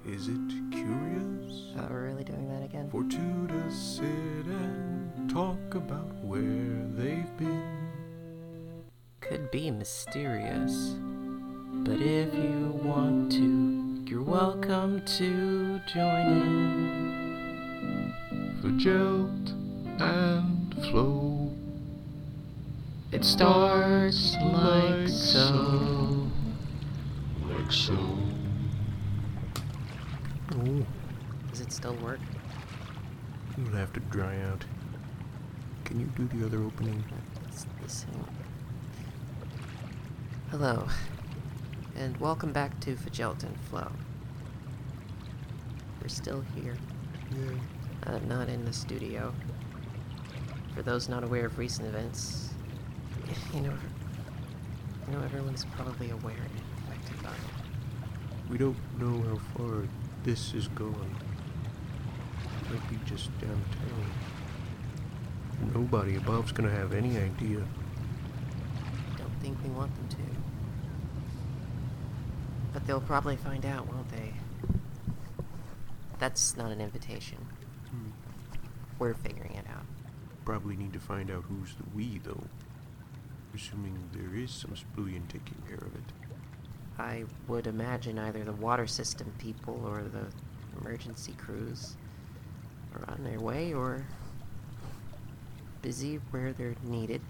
Is it curious? We're really doing that again? For two to sit and talk about where they've been. Could be mysterious, but if you want to, you're welcome to join in. Fajelt and Flo. It starts like so. Like so. Oh, Does it still work? you'll have to dry out. Can you do the other opening? It's the same. Hello, and welcome back to Fajelt and Flo. We're still here. Yeah. Not in the studio. For those not aware of recent events, you know, everyone's probably aware and affected by it. We don't know how far this is going. Might be just downtown. Nobody above's gonna have any idea. Don't think we want them to. But they'll probably find out, won't they? That's not an invitation. We're figuring it out. Probably need to find out who's the we, though. Assuming there is some spooling taking care of it. I would imagine either the water system people or the emergency crews are on their way or busy where they're needed.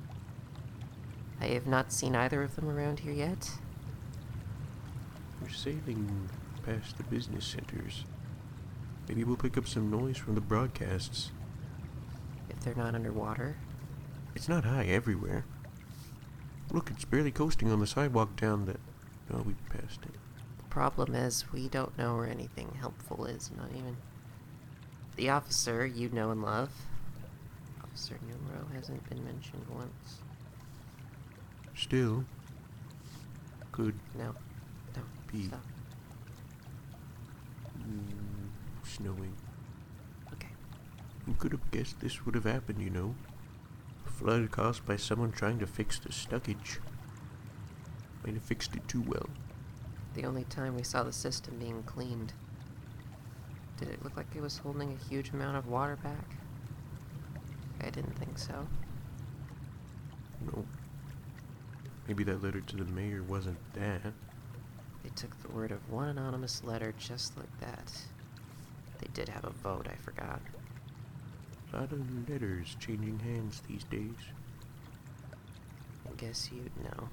I have not seen either of them around here yet. We're sailing past the business centers. Maybe we'll pick up some noise from the broadcasts. If they're not underwater. It's not high everywhere. Look, it's barely coasting on the sidewalk down the... Oh, we passed it. The problem is we don't know where anything helpful is, not even the officer you know and love. Officer Numero hasn't been mentioned once. Still, could No, be stop. snowing. Okay. Who could have guessed this would have happened, you know? A flood caused by someone trying to fix the stuckage. Might have fixed it too well. The only time we saw the system being cleaned, did it look like it was holding a huge amount of water back? I didn't think so. No. Maybe that letter to the mayor wasn't that. They took the word of one anonymous letter just like that. They did have a vote, I forgot. A lot of letters changing hands these days. I guess you'd know.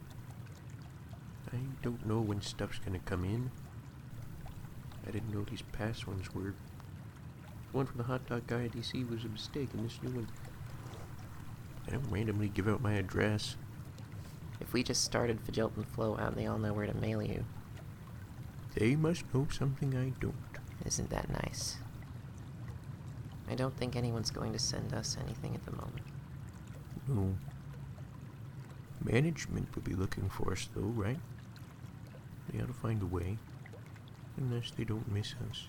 I don't know when stuff's gonna come in. I didn't know these past ones were. The one from the hot dog guy at DC was a mistake, and this new one... I don't randomly give out my address. If we just started Fajelt and Flo out, they all know where to mail you. They must know something I don't. Isn't that nice? I don't think anyone's going to send us anything at the moment. No. Management would be looking for us, though, right? They ought to find a way. Unless they don't miss us.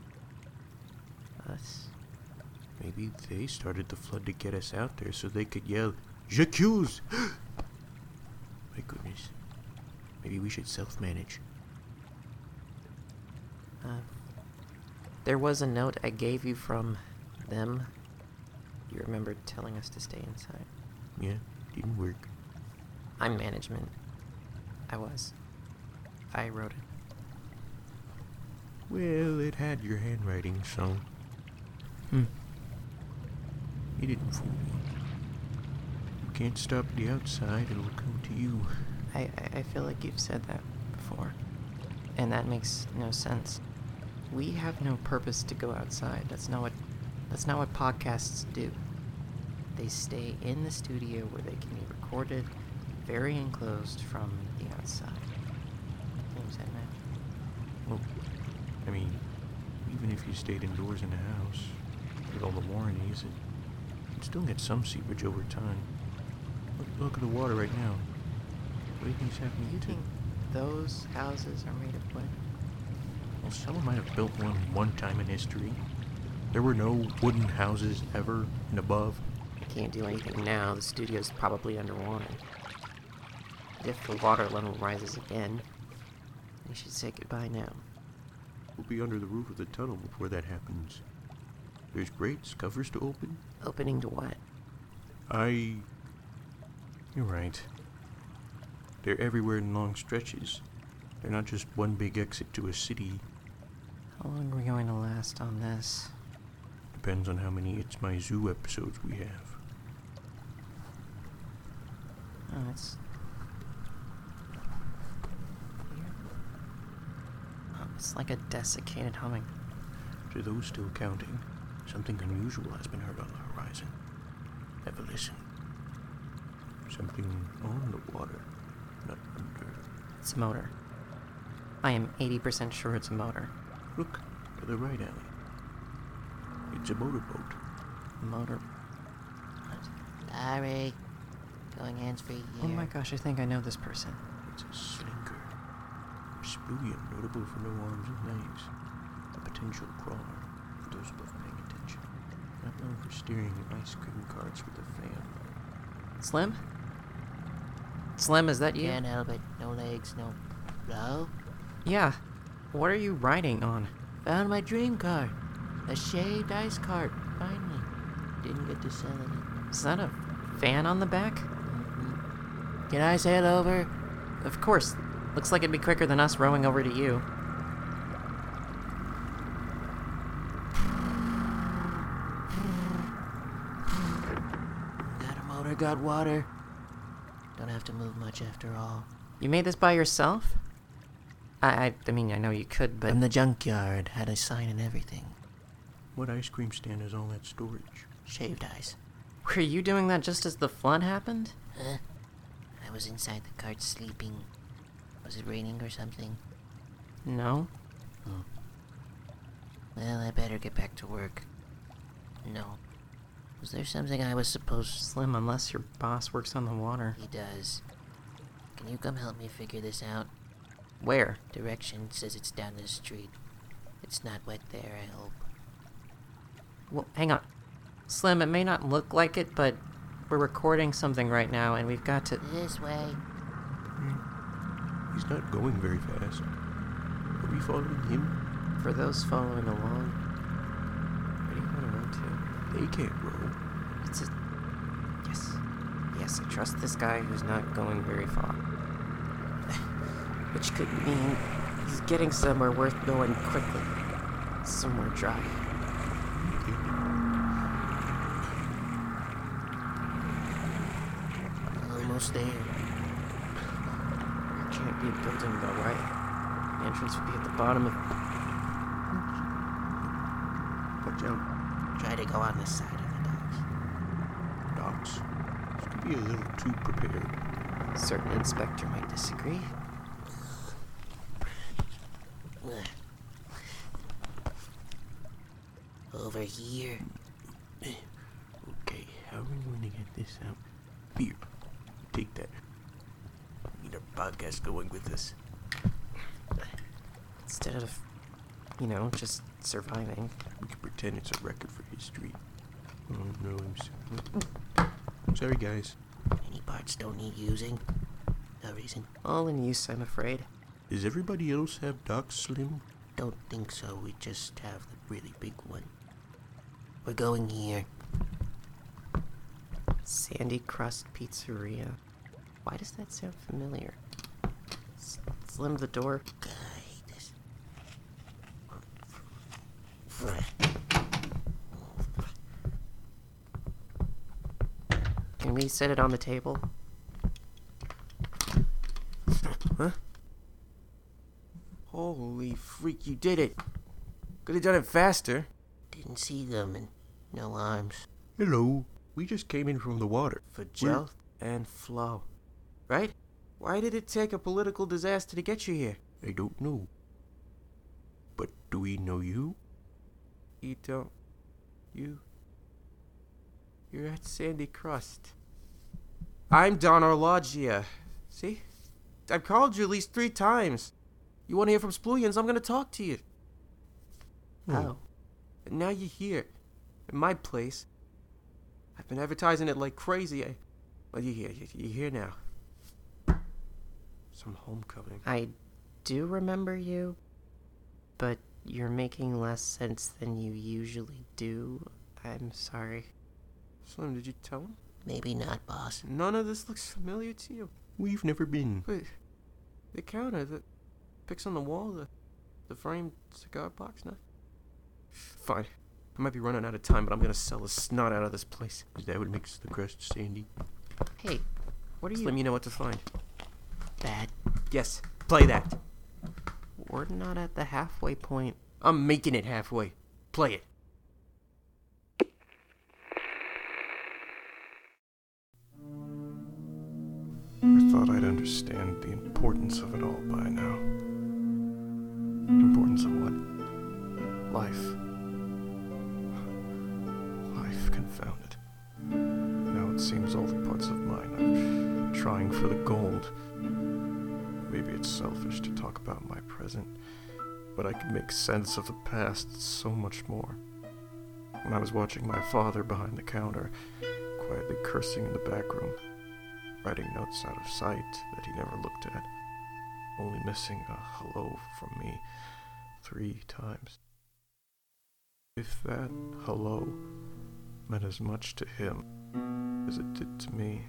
Us? Maybe they started the flood to get us out there so they could yell, "J'accuse!" My goodness. Maybe we should self-manage. There was a note I gave you from them. You remembered telling us to stay inside. Yeah, didn't work. I'm management. I was. I wrote it. Well, it had your handwriting, so... You didn't fool me. You can't stop the outside, it'll come to you. I feel like you've said that before. And that makes no sense. We have no purpose to go outside. That's not what podcasts do. They stay in the studio where they can be recorded, very enclosed from the outside. What was that, Matt? Well, I mean, even if you stayed indoors in the house, with all the warranties, you'd still get some seepage over time. Look at the water right now. What do you think's happening You to... think those houses are made of wood? Well, someone might have built one time in history. There were no wooden houses ever and above. I can't do anything now. The studio's probably underwater. If the water level rises again, we should say goodbye now. We'll be under the roof of the tunnel before that happens. There's grates, covers to open. Opening to what? You're right. They're everywhere in long stretches. They're not just one big exit to a city. How long are we going to last on this? Depends on how many It's My Zoo episodes we have. Oh, it's... Oh, it's like a desiccated humming. To those still counting, something unusual has been heard on the horizon. Have a listen. Something on the water, not under. It's a motor. I am 80% sure it's a motor. Look, to the right, Allie. It's a motorboat. Motor... Sorry. Going hands-free here. Oh my gosh, I think I know this person. It's a slinker. Spudium, notable for no arms and legs. A potential crawler, for those above paying attention. Not known for steering ice cream carts with a fan. Slim? Slim, is that you? Can't help it. No legs, no... Hello? Yeah. What are you riding on? Found my dream car. A shaved ice cart. Finally. Didn't get to sell it. Is that a fan on the back? Can I sail over? Of course. Looks like it'd be quicker than us rowing over to you. Got a motor, got water. Don't have to move much after all. You made this by yourself? I mean, I know you could, but... In the junkyard. Had a sign and everything. What ice cream stand is all that storage? Shaved ice. Were you doing that just as the flood happened? Huh? I was inside the cart sleeping. Was it raining or something? No. Well, I better get back to work. No. Was there something I was supposed... Slim, unless your boss works on the water. He does. Can you come help me figure this out? Where? Direction says it's down the street. It's not wet there, I hope. Well, hang on. Slim, it may not look like it, but we're recording something right now, and we've got to... This way. He's not going very fast. Are we following him? For those following along, what do you want to run to? They can't row. It's a... Yes, I trust this guy who's not going very far. Which could mean he's getting somewhere worth going quickly. Somewhere dry. Almost there. There can't be a building though, right? The entrance would be at the bottom of... Watch out. Try to go on this side of the docks. Docks. This could be a little too prepared. A certain inspector might disagree. Over here. Okay, how are we going to get this out? Here, take that. Need our podcast going with us. Instead of, just surviving. We can pretend it's a record for history. Oh no, I'm sorry, guys. Any parts don't need using. No reason. All in use, I'm afraid. Does everybody else have docks, Slim? Don't think so. We just have the really big one. We're going here. Sandy Crust Pizzeria. Why does that sound familiar? Slim, the door. God, I hate this. Can we set it on the table? Huh? Holy freak, you did it! Could have done it faster. Didn't see them and no arms. Hello. We just came in from the water. For Jelth and Flo. Right? Why did it take a political disaster to get you here? I don't know. But do we know you? You don't... You're at Sandy Crust. I'm Don Orlogia. See? I've called you at least 3 times. You want to hear from Spluians? I'm going to talk to you. Oh. And now you're here. In my place. I've been advertising it like crazy. Well, you're here. You're here now. Some homecoming. I do remember you, but You're making less sense than you usually do. I'm sorry. Slim, did you tell him? Maybe not, boss. None of this looks familiar to you. We've never been. Wait, the counter, the pics on the wall, the framed cigar box, no? Fine. I might be running out of time, but I'm gonna sell the snot out of this place. Is that what makes the crust sandy? Hey, what are you... Slim, you know what to find. That. Yes, play that. We're not at the halfway point. I'm making it halfway. Play it. I thought I'd understand the importance of it all by now. Importance of what? Life. Life, confound it. Now it seems all the parts of mine are trying for the gold. Maybe it's selfish to talk about my present, but I can make sense of the past so much more. When I was watching my father behind the counter, quietly cursing in the back room, writing notes out of sight that he never looked at, only missing a hello from me 3 times. If that hello meant as much to him as it did to me,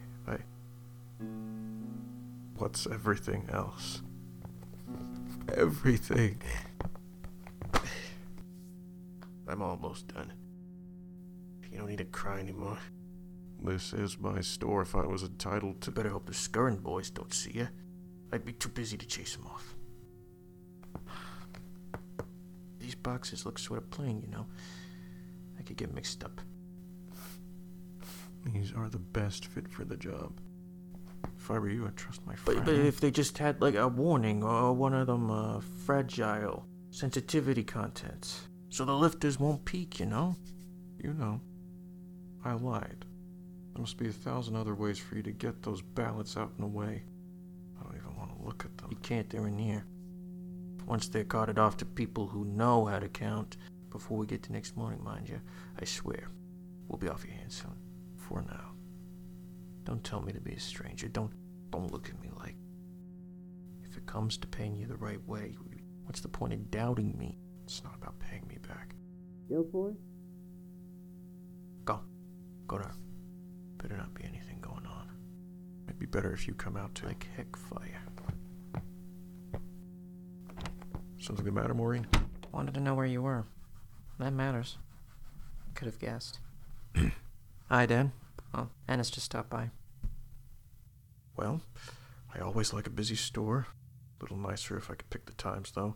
what's everything else? Everything. I'm almost done. You don't need to cry anymore. This is my store. If I was entitled to... Better hope the scurrying boys don't see you. I'd be too busy to chase them off. These boxes look sort of plain, you know. I could get mixed up. These are the best fit for the job. If I were you, I'd trust my friend. But if they just had, like, a warning or one of them, fragile sensitivity contents. So the lifters won't peek, you know? You know, I lied. There must be 1,000 other ways for you to get those ballots out and away. I don't even want to look at them. You can't, they're in here. Once they're carted off to people who know how to count, before we get to next morning, mind you, I swear, we'll be off your hands soon. For now. Don't tell me to be a stranger. Don't look at me like... If it comes to paying you the right way, what's the point of doubting me? It's not about paying me back. Yo, boy? Go to her. Better not be anything going on. It'd be better if you come out too. Like heck fire. Something the matter, Maureen? Wanted to know where you were. That matters. Could have guessed. Hi, Dad. Oh, Ennis just stopped by. Well, I always like a busy store. A little nicer if I could pick the times, though.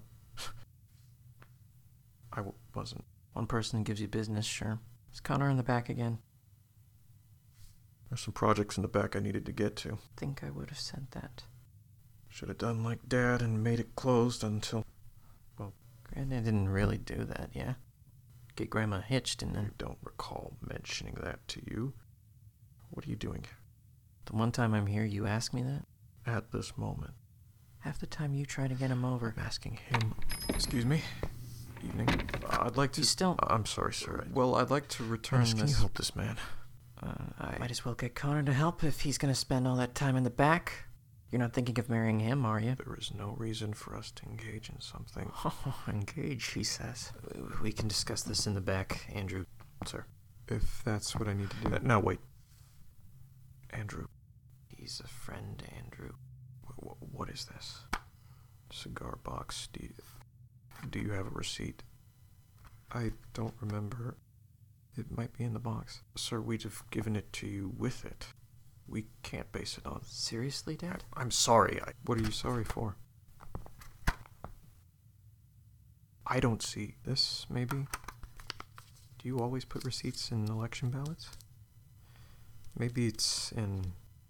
Wasn't. One person gives you business, sure. Is Connor in the back again? There's some projects in the back I needed to get to. Think I would have said that. Should have done like Dad and made it closed until... Granddad didn't really do that, yeah? Get Grandma hitched and I then... don't recall mentioning that to you. What are you doing The one time I'm here, you ask me that? at this moment? Half the time you try to get him over. I'm asking him. Excuse me? Evening. I'd like to... You still... I'm sorry, sir. Well, I'd like to return Ernest, this... can you help this man? I might as well get Connor to help if he's gonna spend all that time in the back. You're not thinking of marrying him, are you? There is no reason for us to engage in something. Oh, engage, he says. We can discuss this in the back, Andrew. Sir. If that's what I need to do... now, wait. Andrew. He's a friend, Andrew. What is this? Cigar box. Do you have a receipt? I don't remember. It might be in the box. Sir, we'd have given it to you with it. We can't base it on... Seriously, Dad? I'm sorry. What are you sorry for? I don't see this, maybe? Do you always put receipts in election ballots? Maybe it's in...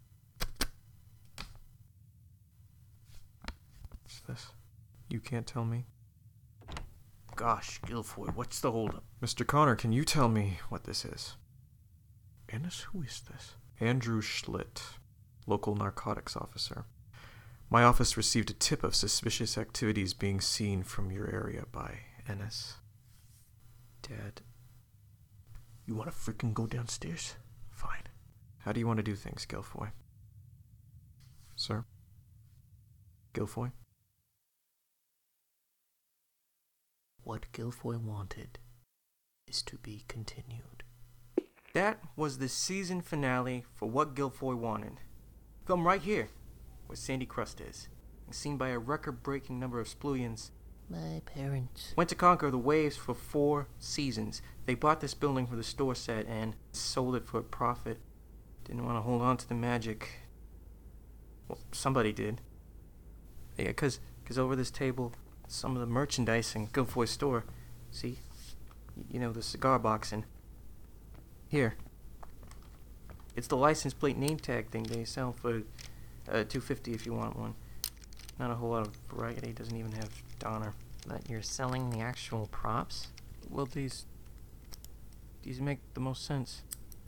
What's this? You can't tell me? Gosh, Guilfoyle, what's the holdup? Mr. Connor, can you tell me what this is? Ennis, who is this? Andrew Schlitt, local narcotics officer. My office received a tip of suspicious activities being seen from your area by Ennis. Dad, you want to frickin' go downstairs? Fine. How do you want to do things, Guilfoyle? Sir? Guilfoyle? What Guilfoyle wanted is to be continued. That was the season finale for What Guilfoyle Wanted. Filmed right here, where Sandy Crust is, and seen by a record-breaking number of Spluians. My parents. Went to conquer the waves for 4 seasons. They bought this building for the store set and sold it for a profit. Didn't want to hold on to the magic. Well, somebody did. Yeah, cause over this table, some of the merchandise in Guilfoyle's store. See? You know, the cigar box and... Here. It's the license plate name tag thing they sell for $2.50 if you want one. Not a whole lot of variety. Doesn't even have Donner. But you're selling the actual props? Well, these make the most sense.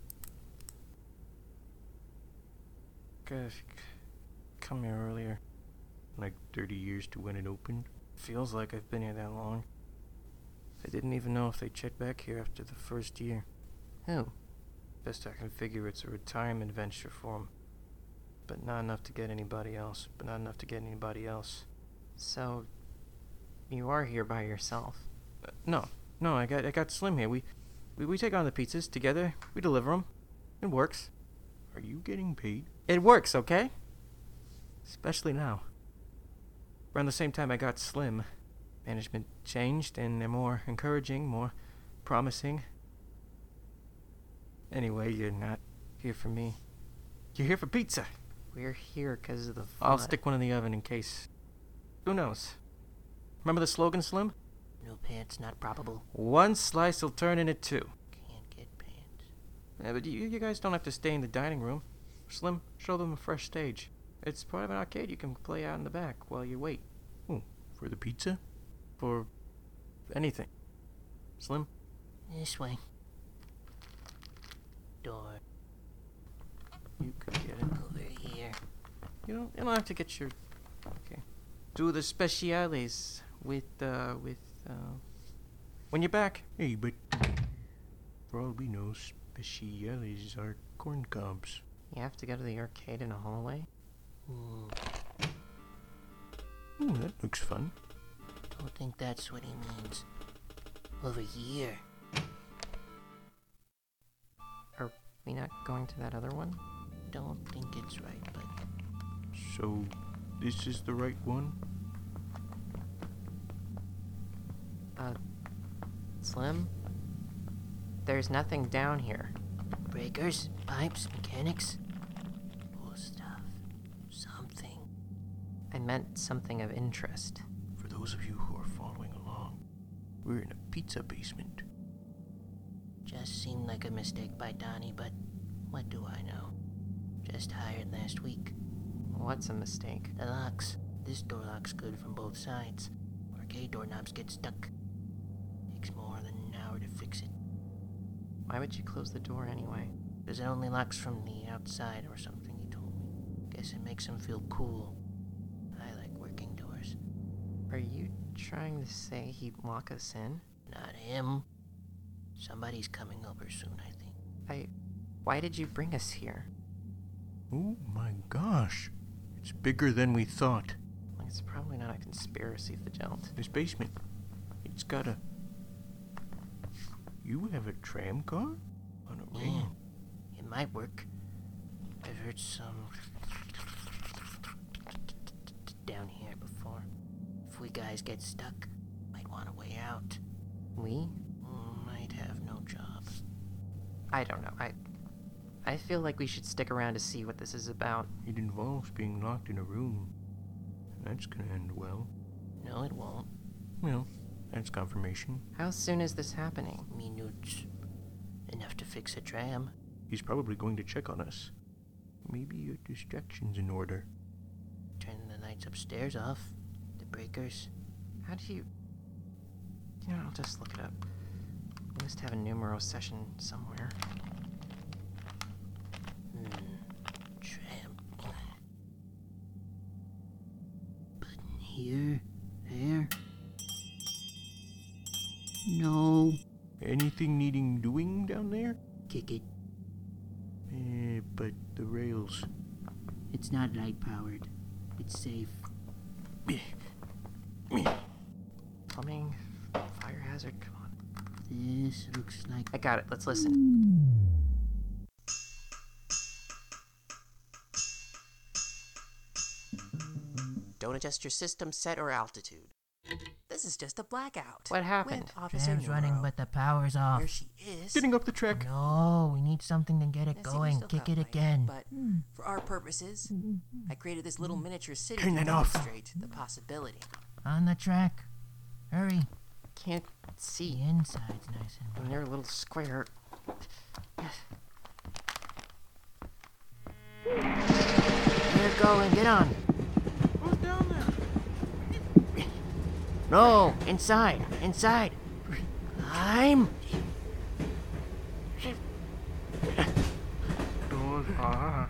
Gosh, come here earlier. Like 30 years to when it opened? Feels like I've been here that long. I didn't even know if they checked back here after the first year. Who? Best I can figure, it's a retirement venture for 'em. But not enough to get anybody else. So, you are here by yourself? No, I got Slim here. We take on the pizzas together. We deliver 'em. It works. Are you getting paid? It works, okay? Especially now. Around the same time I got Slim, management changed and they're more encouraging, more promising. Anyway, you're not here for me. You're here for pizza. We're here because of the flood. I'll stick one in the oven in case. Who knows? Remember the slogan, Slim? No pants, not probable. 1 slice will turn into 2. Can't get pants. Yeah, but you guys don't have to stay in the dining room. Slim, show them a fresh stage. It's part of an arcade you can play out in the back while you wait. Oh, for the pizza? For anything. Slim? This way. Door. You could get it. Over here. You don't have to get your... Okay. Do the speciales with when you're back. Hey, but for all we know, speciales are corn cobs. You have to go to the arcade in a hallway? That looks fun. Don't think that's what he means. Over here. Are we not going to that other one? Don't think it's right, but So, this is the right one? Slim? There's nothing down here. breakers, pipes, mechanics. Cool stuff. Something. I meant something of interest. For those of you who are following along, we're in a pizza basement. Just seemed like a mistake by Donnie, but what do I know? Just hired last week. What's a mistake? The locks. This door lock's good from both sides. Arcade doorknobs get stuck. Takes more than an hour to fix it. Why would you close the door anyway? Because it only locks from the outside or something, he told me. Guess it makes him feel cool. I like working doors. Are you trying to say he'd lock us in? Not him. Somebody's coming over soon, I think. Why did you bring us here? Oh my gosh. It's bigger than we thought. It's probably not a conspiracy, Fidelt. This basement, it's got a... You have a tram car? On a ring? Yeah, it might work. I've heard some down here before. If we guys get stuck, might want a way out. We? Might have no job. I don't know. I feel like we should stick around to see what this is about. It involves being locked in a room. That's gonna end well. No, it won't. Well, that's confirmation. How soon is this happening? Minutes. Enough to fix a tram. He's probably going to check on us. Maybe your distraction's in order. Turn the lights upstairs off. The breakers. How do you... I'll just look it up. We must have a numero session somewhere. Tram. Button here. There. No. Anything needing doing down there? Kick it. But the rails... It's not light powered. It's safe. Plumbing, fire Lizard, come on. This looks like... I got it. Let's listen. Don't adjust your system set or altitude. This is just a blackout. What happened? With Officer Tram's running, Neuro. but the power's off. Here she is. Getting up the track. No, we need something to get it Yeah, see, we going. still Kick got it light, again. But for our purposes, I created this little miniature city Turn to that off. demonstrate the possibility. On the track. Hurry. Can't The see. inside's nice and And you're a little square. We're going. Get on. Who's down there? No, inside. Inside. Climb. Doors are.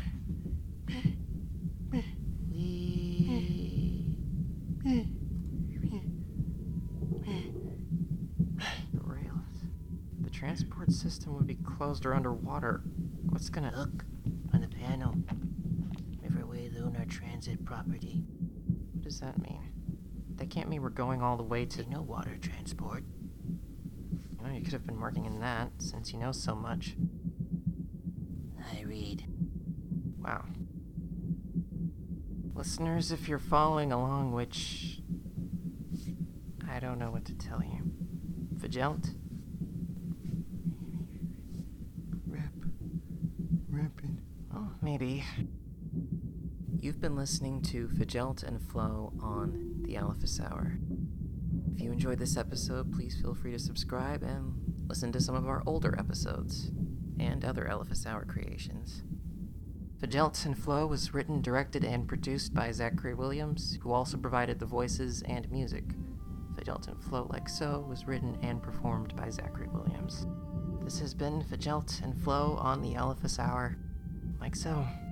The rails. The transport system would be closed or underwater. What's gonna... Look on the panel. Riverway Lunar Transit Property. What does that mean? That can't mean we're going all the way to... No water transport. Well, you could have been working in that, since you know so much. I read. Wow. Listeners, if you're following along, which... I don't know what to tell you. Vigelt? Rapping. Oh, maybe. You've been listening to Vigelt and Flo on the Alphys Hour. If you enjoyed this episode, please feel free to subscribe and listen to some of our older episodes and other Alphys Hour creations. Vigelt and Flo was written, directed, and produced by Zachary Williams, who also provided the voices and music. Vigelt and Flo Like So was written and performed by Zachary Williams. This has been Vigelt and Flo on the Alphys Hour, like so.